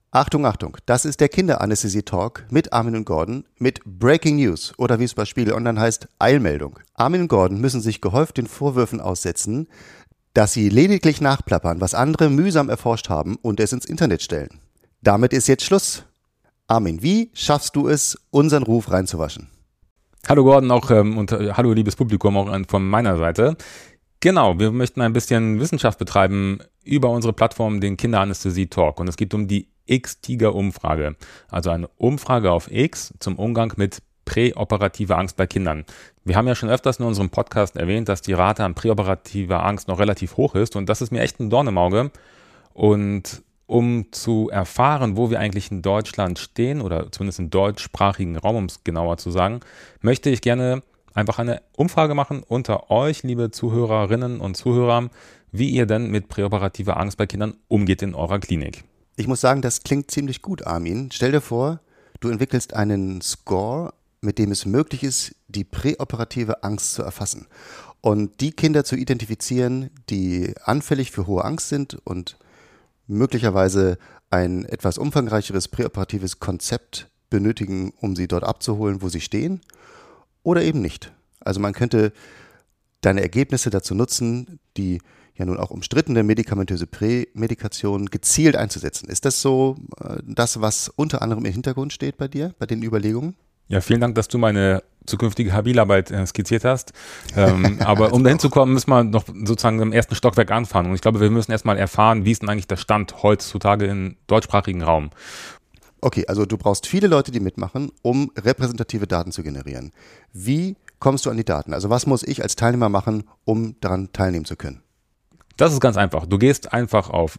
Achtung, Achtung, das ist der Kinderanästhesie-Talk mit Armin und Gordon mit Breaking News oder wie es bei Spiegel Online heißt, Eilmeldung. Armin und Gordon müssen sich gehäuft den Vorwürfen aussetzen, dass sie lediglich nachplappern, was andere mühsam erforscht haben und es ins Internet stellen. Damit ist jetzt Schluss. Armin, wie schaffst du es, unseren Ruf reinzuwaschen? Hallo Gordon auch und hallo liebes Publikum auch von meiner Seite. Genau, wir möchten ein bisschen Wissenschaft betreiben über unsere Plattform, den Kinderanästhesie-Talk. Und es geht um die X-Tiger-Umfrage, also eine Umfrage auf X zum Umgang mit präoperativer Angst bei Kindern. Wir haben ja schon öfters in unserem Podcast erwähnt, dass die Rate an präoperativer Angst noch relativ hoch ist und das ist mir echt ein Dorn im Auge. Und um zu erfahren, wo wir eigentlich in Deutschland stehen oder zumindest im deutschsprachigen Raum, um es genauer zu sagen, möchte ich gerne einfach eine Umfrage machen unter euch, liebe Zuhörerinnen und Zuhörer, wie ihr denn mit präoperativer Angst bei Kindern umgeht in eurer Klinik. Ich muss sagen, das klingt ziemlich gut, Armin. Stell dir vor, du entwickelst einen Score, mit dem es möglich ist, die präoperative Angst zu erfassen und die Kinder zu identifizieren, die anfällig für hohe Angst sind und möglicherweise ein etwas umfangreicheres präoperatives Konzept benötigen, um sie dort abzuholen, wo sie stehen, oder eben nicht. Also man könnte deine Ergebnisse dazu nutzen, die ja nun auch umstrittene medikamentöse Prämedikation gezielt einzusetzen. Ist das so das, was unter anderem im Hintergrund steht bei dir, bei den Überlegungen? Ja, vielen Dank, dass du meine zukünftige Habilarbeit skizziert hast. Aber um dahin zu kommen, müssen wir noch sozusagen im ersten Stockwerk anfangen. Und ich glaube, wir müssen erstmal erfahren, wie ist denn eigentlich der Stand heutzutage im deutschsprachigen Raum. Okay, also du brauchst viele Leute, die mitmachen, um repräsentative Daten zu generieren. Wie kommst du an die Daten? Also was muss ich als Teilnehmer machen, um daran teilnehmen zu können? Das ist ganz einfach. Du gehst einfach auf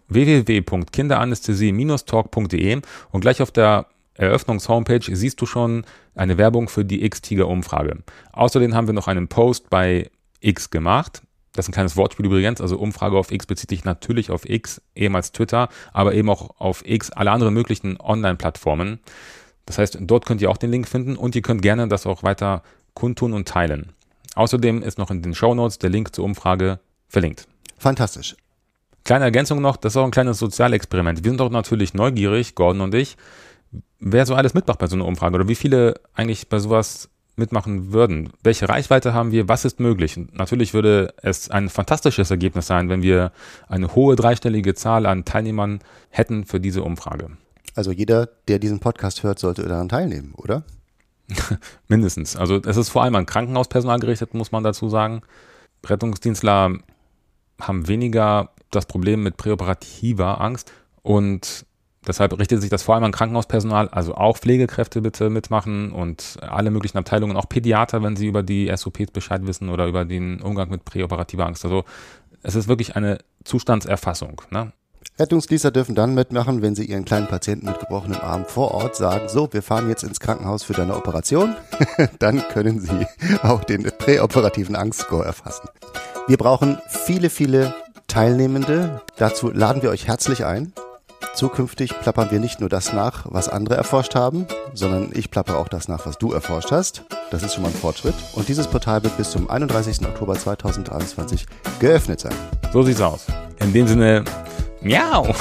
www.kinderanästhesie-talk.de und gleich auf der Eröffnungs-Homepage siehst du schon eine Werbung für die X-Tiger-Umfrage. Außerdem haben wir noch einen Post bei X gemacht. Das ist ein kleines Wortspiel übrigens, also Umfrage auf X bezieht sich natürlich auf X, ehemals Twitter, aber eben auch auf X, alle anderen möglichen Online-Plattformen. Das heißt, dort könnt ihr auch den Link finden und ihr könnt gerne das auch weiter kundtun und teilen. Außerdem ist noch in den Shownotes der Link zur Umfrage verlinkt. Fantastisch. Kleine Ergänzung noch, das ist auch ein kleines Sozialexperiment. Wir sind doch natürlich neugierig, Gordon und ich, wer so alles mitmacht bei so einer Umfrage oder wie viele eigentlich bei sowas mitmachen würden. Welche Reichweite haben wir? Was ist möglich? Und natürlich würde es ein fantastisches Ergebnis sein, wenn wir eine hohe dreistellige Zahl an Teilnehmern hätten für diese Umfrage. Also jeder, der diesen Podcast hört, sollte daran teilnehmen, oder? Mindestens. Also es ist vor allem an Krankenhauspersonal gerichtet, muss man dazu sagen. Rettungsdienstler haben weniger das Problem mit präoperativer Angst und deshalb richtet sich das vor allem an Krankenhauspersonal, also auch Pflegekräfte bitte mitmachen und alle möglichen Abteilungen, auch Pädiater, wenn sie über die SOPs Bescheid wissen oder über den Umgang mit präoperativer Angst. Also es ist wirklich eine Zustandserfassung. Ne? Rettungsdienstler dürfen dann mitmachen, wenn sie ihren kleinen Patienten mit gebrochenem Arm vor Ort sagen, so, wir fahren jetzt ins Krankenhaus für deine Operation. Dann können sie auch den präoperativen Angstscore erfassen. Wir brauchen viele, viele Teilnehmende. Dazu laden wir euch herzlich ein. Zukünftig plappern wir nicht nur das nach, was andere erforscht haben, sondern ich plappere auch das nach, was du erforscht hast. Das ist schon mal ein Fortschritt. Und dieses Portal wird bis zum 31. Oktober 2023 geöffnet sein. So sieht's aus. In dem Sinne, miau!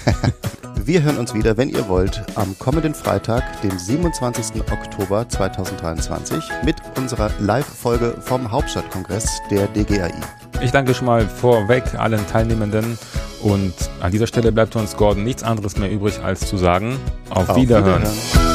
Wir hören uns wieder, wenn ihr wollt, am kommenden Freitag, dem 27. Oktober 2023 mit unserer Live-Folge vom Hauptstadtkongress der DGAI. Ich danke schon mal vorweg allen Teilnehmenden und an dieser Stelle bleibt uns, Gordon, nichts anderes mehr übrig, als zu sagen, auf Wiederhören.